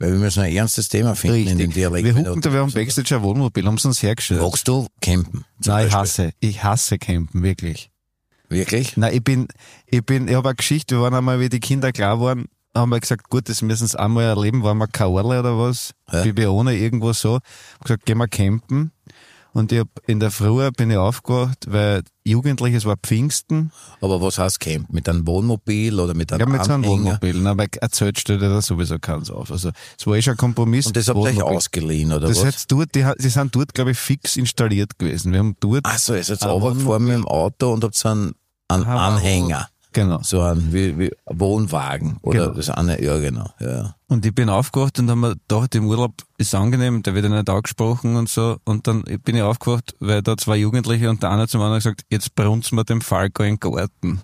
Weil wir müssen ein ernstes Thema finden in dem Richtig. Dialekt. Wir hucken da, wir haben Backstage ein Wohnmobil, haben sie uns hergestellt. Magst du campen? zum Nein, ich Beispiel? hasse, ich hasse campen, wirklich. Wirklich? Nein, ich bin, ich bin, ich habe eine Geschichte, wir waren einmal, wie die Kinder klar waren, haben wir gesagt, gut, das müssen sie einmal erleben, waren wir Kaorle oder was, Ja. Bibione, irgendwo so, hab gesagt, gehen wir campen. Und ich hab in der Früh bin ich aufgewacht, weil Jugendlich, es war Pfingsten. Aber was heißt Camp? Mit einem Wohnmobil oder mit einem Ja, mit so einem Anhänger? Wohnmobil, ne, weil ein Zelt stellt ja da sowieso keins auf. Also, es war eh schon ein Kompromiss. Und das habt ihr euch Wohnmobil. ausgeliehen, oder Das was? hat's dort, die, ha- die sind dort, glaube ich, fix installiert gewesen. Wir haben dort, Ach so, ihr seid ein runtergefahren mit dem Auto und habt so einen, einen Ah, Anhänger. genau. So ein wie, wie Wohnwagen. Oder Genau. das eine, ja genau. Ja. Und ich bin aufgewacht und haben mir gedacht, im Urlaub ist angenehm, der wird ja nicht angesprochen und so. Und dann bin ich aufgewacht, weil da zwei Jugendliche und der eine zum anderen gesagt, jetzt brunzen wir dem Falco in den Garten.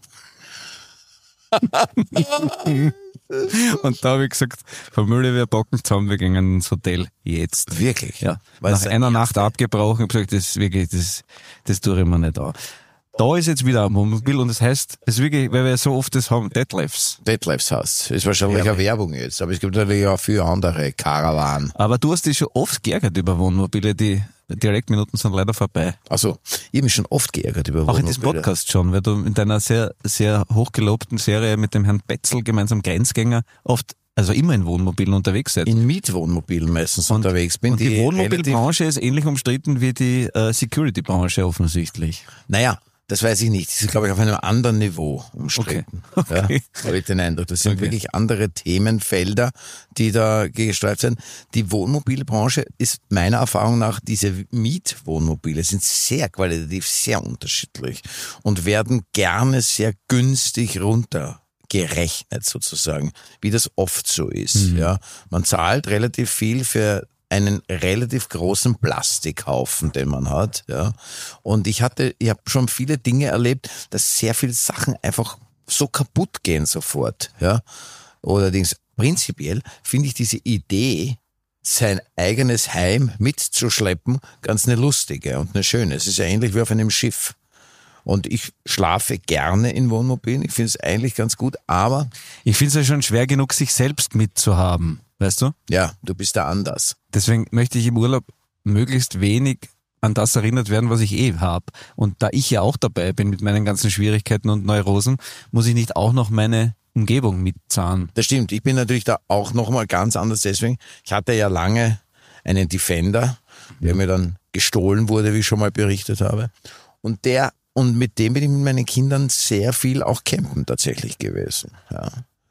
Und da habe ich gesagt, Familie, wir packen zusammen, wir gehen ins Hotel jetzt. Wirklich? Ja. Weil Nach es- einer Nacht abgebrochen, ich habe gesagt, das ist wirklich, das, das tue ich mir nicht an. Da ist jetzt wieder ein Wohnmobil und das heißt, es ist wirklich, weil wir so oft das haben, Detlefs. Detlefs Haus. Ist wahrscheinlich eine Werbung jetzt, aber es gibt natürlich auch viele andere Caravan. Aber du hast dich schon oft geärgert über Wohnmobile, die Direktminuten sind leider vorbei. Also, ich habe mich schon oft geärgert über Auch in diesem Wohnmobile. Podcast schon, weil du in deiner sehr, sehr hochgelobten Serie mit dem Herrn Betzel gemeinsam Grenzgänger oft, also immer in Wohnmobilen unterwegs seid. In Mietwohnmobilen meistens unterwegs bin. Und die, relativ- Wohnmobilbranche ist ähnlich umstritten wie die äh, Security-Branche offensichtlich. Naja, das weiß ich nicht. Das ist, glaube ich, auf einem anderen Niveau umstritten. Okay. Okay. Ja, habe ich den Eindruck. Das sind Okay. wirklich andere Themenfelder, die da gestreift sind. Die Wohnmobilbranche ist meiner Erfahrung nach, diese Mietwohnmobile sind sehr qualitativ, sehr unterschiedlich und werden gerne sehr günstig runtergerechnet sozusagen, wie das oft so ist. Ja, man zahlt relativ viel für einen relativ großen Plastikhaufen, den man hat, ja. Und ich hatte, ich habe schon viele Dinge erlebt, dass sehr viele Sachen einfach so kaputt gehen sofort, ja. Allerdings prinzipiell finde ich diese Idee, sein eigenes Heim mitzuschleppen, ganz eine lustige und eine schöne. Es ist ja ähnlich wie auf einem Schiff. Und ich schlafe gerne in Wohnmobilen. Ich finde es eigentlich ganz gut, aber Ich finde es ja schon schwer genug, sich selbst mitzuhaben, weißt du? ja, du bist da anders. Deswegen möchte ich im Urlaub möglichst wenig an das erinnert werden, was ich eh hab. Und da ich ja auch dabei bin mit meinen ganzen Schwierigkeiten und Neurosen, muss ich nicht auch noch meine Umgebung mitzahlen. Das stimmt. Ich bin natürlich da auch nochmal ganz anders deswegen. Ich hatte ja lange einen Defender, der mir dann gestohlen wurde, wie ich schon mal berichtet habe. Und der, und mit dem bin ich mit meinen Kindern sehr viel auch campen tatsächlich gewesen. Ja.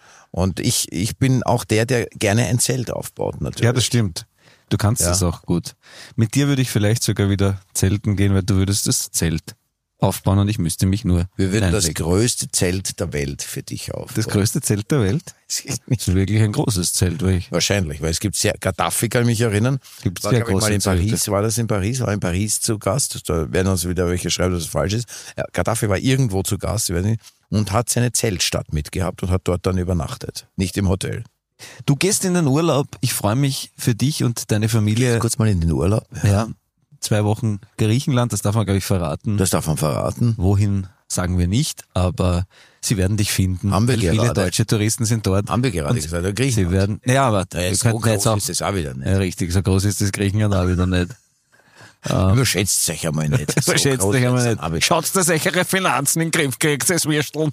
Und ich, ich bin auch der, der gerne ein Zelt aufbaut, natürlich. Ja, das stimmt. Du kannst Ja. das auch gut. Mit dir würde ich vielleicht sogar wieder zelten gehen, weil du würdest das Zelt aufbauen und ich müsste mich nur Wir würden das reinlegen. größte Zelt der Welt für dich aufbauen. Das größte Zelt der Welt? Das ist wirklich ein großes Zelt, weil ich Wahrscheinlich, weil es gibt sehr, Gaddafi kann mich erinnern. Gibt's war, sehr glaub ich, mal große in Paris, Zelte. war das in Paris, war in Paris zu Gast, da werden uns wieder welche schreiben, dass es falsch ist. Ja, Gaddafi war irgendwo zu Gast, ich weiß nicht, und hat seine Zeltstadt mitgehabt und hat dort dann übernachtet. Nicht im Hotel. Du gehst in den Urlaub. Ich freue mich für dich und deine Familie. Kurz mal in den Urlaub. Ja, zwei Wochen Griechenland, das darf man, glaube ich, verraten. Das darf man verraten. Wohin sagen wir nicht, aber sie werden dich finden. Haben wir weil viele gerade. deutsche Touristen sind dort. Haben wir gerade Und gesagt, der Sie Griechenland. werden, ja, aber Ja, wir so könnten jetzt groß auch, ist es auch wieder nicht. ja, richtig, so groß ist das Griechenland auch wieder nicht. Überschätzt euch einmal nicht. So Verschätzt groß dich einmal ist es nicht. auch wieder. Schaut, dass ihr eure Finanzen in den Griff kriegt, das Würsteln.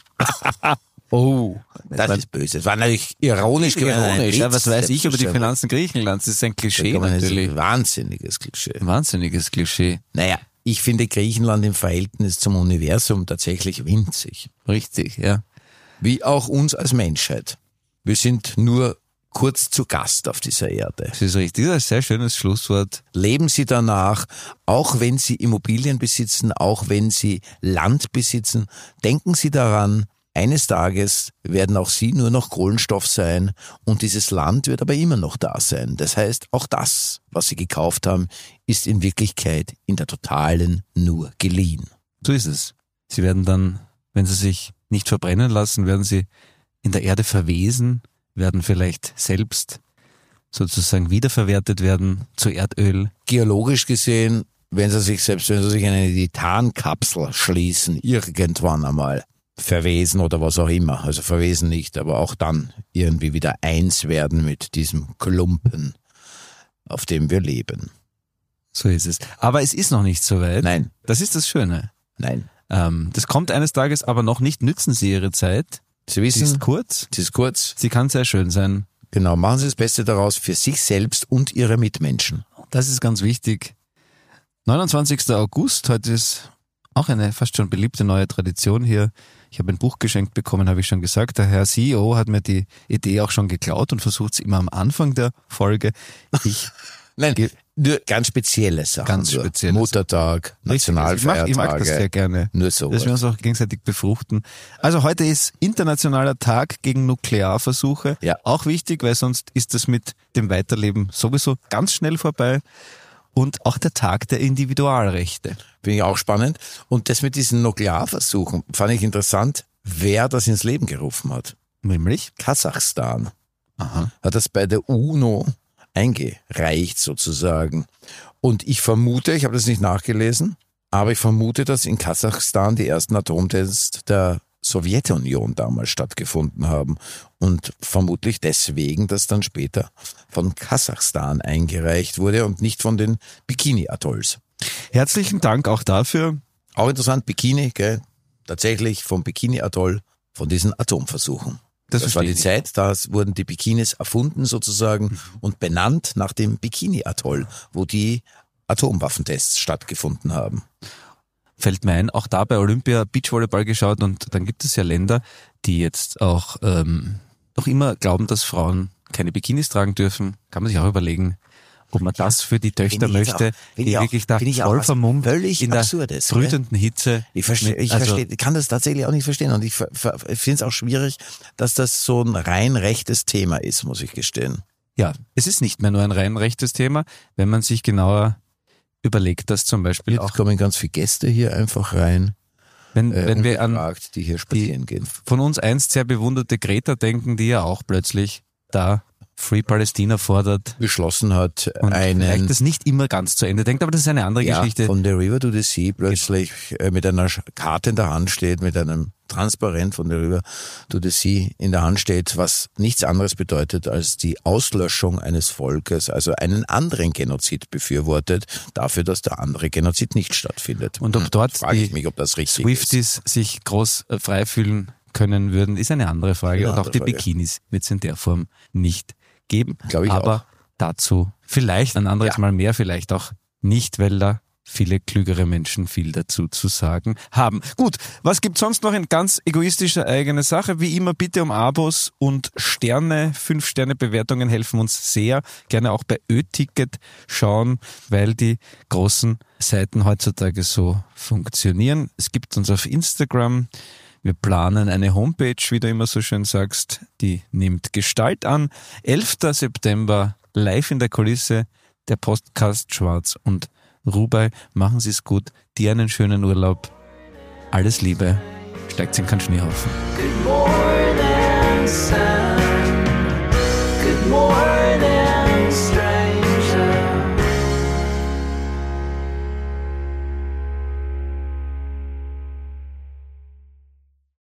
Oh. Das ist böse. Das war natürlich ironisch gemeint. ein Ironisch, ja, Witz, was weiß ich über die selbstverständlich. Finanzen Griechenlands? Das ist ein Klischee Das ist natürlich. ein wahnsinniges Klischee. Wahnsinniges Klischee. Naja, ich finde Griechenland im Verhältnis zum Universum tatsächlich winzig. Richtig, ja. Wie auch uns als Menschheit. Wir sind nur kurz zu Gast auf dieser Erde. Das ist richtig. Das ist ein sehr schönes Schlusswort. Leben Sie danach, auch wenn Sie Immobilien besitzen, auch wenn Sie Land besitzen, denken Sie daran, eines Tages werden auch Sie nur noch Kohlenstoff sein und dieses Land wird aber immer noch da sein. Das heißt, auch das, was Sie gekauft haben, ist in Wirklichkeit in der Totalen nur geliehen. So ist es. Sie werden dann, wenn sie sich nicht verbrennen lassen, werden sie in der Erde verwesen, werden vielleicht selbst sozusagen wiederverwertet werden zu Erdöl. Geologisch gesehen, wenn Sie sich selbst, wenn Sie sich in eine Titankapsel schließen, irgendwann einmal, verwesen oder was auch immer. Also verwesen nicht, aber auch dann irgendwie wieder eins werden mit diesem Klumpen, auf dem wir leben. So ist es. Aber es ist noch nicht so weit. Nein, Das ist das Schöne. nein. Ähm, das kommt eines Tages, aber noch nicht. Nützen Sie Ihre Zeit. Sie Sie wissen, ist kurz. es ist kurz. Sie kann sehr schön sein. Genau, machen Sie das Beste daraus für sich selbst und Ihre Mitmenschen. Das ist ganz wichtig. neunundzwanzigster August, heute ist auch eine fast schon beliebte neue Tradition hier. Ich habe ein Buch geschenkt bekommen, habe ich schon gesagt. Der Herr C E O hat mir die Idee auch schon geklaut und versucht es immer am Anfang der Folge. Ich Nein, nur ganz spezielle Sachen. Ganz nur. spezielle Muttertag, Nationalfeiertage. Ich mag, ich mag das sehr gerne. Nur so. Dass wir uns auch gegenseitig befruchten. Also heute ist internationaler Tag gegen Nuklearversuche. Ja. Auch wichtig, weil sonst ist das mit dem Weiterleben sowieso ganz schnell vorbei. Und auch der Tag der Individualrechte. Finde ich auch spannend. Und das mit diesen Nuklearversuchen fand ich interessant, wer das ins Leben gerufen hat. Nämlich? Kasachstan Aha. hat das bei der UNO eingereicht sozusagen. Und ich vermute, ich habe das nicht nachgelesen, aber ich vermute, dass in Kasachstan die ersten Atomtests der Sowjetunion damals stattgefunden haben und vermutlich deswegen, dass dann später von Kasachstan eingereicht wurde und nicht von den Bikini-Atolls. Herzlichen Dank auch dafür. Auch interessant, Bikini, gell? Tatsächlich vom Bikini-Atoll, von diesen Atomversuchen. Das Das, war die verstehe ich. Zeit, da wurden die Bikinis erfunden sozusagen und benannt nach dem Bikini-Atoll, wo die Atomwaffentests stattgefunden haben. Fällt mir ein, auch da bei Olympia Beachvolleyball geschaut und dann gibt es ja Länder, die jetzt auch ähm, noch immer glauben, dass Frauen keine Bikinis tragen dürfen. Kann man sich auch überlegen, ob man das für die Töchter Finde ich möchte, auch- finde die ich auch- wirklich da finde ich auch voll was vermummt völlig in der Absurdes, brütenden Hitze. Ich verstehe, mit- ich also, verstehe, ich kann das tatsächlich auch nicht verstehen und ich ver- ver- finde es auch schwierig, dass das so ein rein rechtes Thema ist, muss ich gestehen. Ja, es ist nicht mehr nur ein rein rechtes Thema, wenn man sich genauer überlegt, dass zum Beispiel Jetzt auch, kommen ganz viele Gäste hier einfach rein, wenn, äh, wenn wir an ungefragt, die hier spazieren gehen. von uns einst sehr bewunderte Greta denken, die ja auch plötzlich da Free Palästina fordert Beschlossen hat, und vielleicht einen das nicht immer ganz zu Ende denkt, aber das ist eine andere ja, Geschichte. von The River to the Sea plötzlich äh, mit einer Sch- Karte in der Hand steht, mit einem Transparent von The River to the Sea in der Hand steht, was nichts anderes bedeutet als die Auslöschung eines Volkes, also einen anderen Genozid befürwortet, dafür, dass der andere Genozid nicht stattfindet. Und ob dort frage ich die mich, ob das richtig ist. Swifties sich groß äh, frei fühlen können würden, ist eine andere Frage. Eine und auch andere die Frage. Bikinis wird es in der Form nicht geben. Glaube ich aber auch. dazu vielleicht ein anderes Ja. Mal mehr, vielleicht auch nicht, weil da viele klügere Menschen viel dazu zu sagen haben. Gut, was gibt's sonst noch in ganz egoistischer eigene Sache? Wie immer bitte um Abos und Sterne. Fünf Sterne Bewertungen helfen uns sehr. Gerne auch bei Ö-Ticket schauen, weil die großen Seiten heutzutage so funktionieren. Es gibt uns auf Instagram. Wir planen eine Homepage, wie du immer so schön sagst, die nimmt Gestalt an. elfter September, live in der Kulisse, der Podcast Schwarz und Rubai. Machen Sie es gut, dir einen schönen Urlaub. Alles Liebe, steigt in keinen Schneehaufen. Good morning.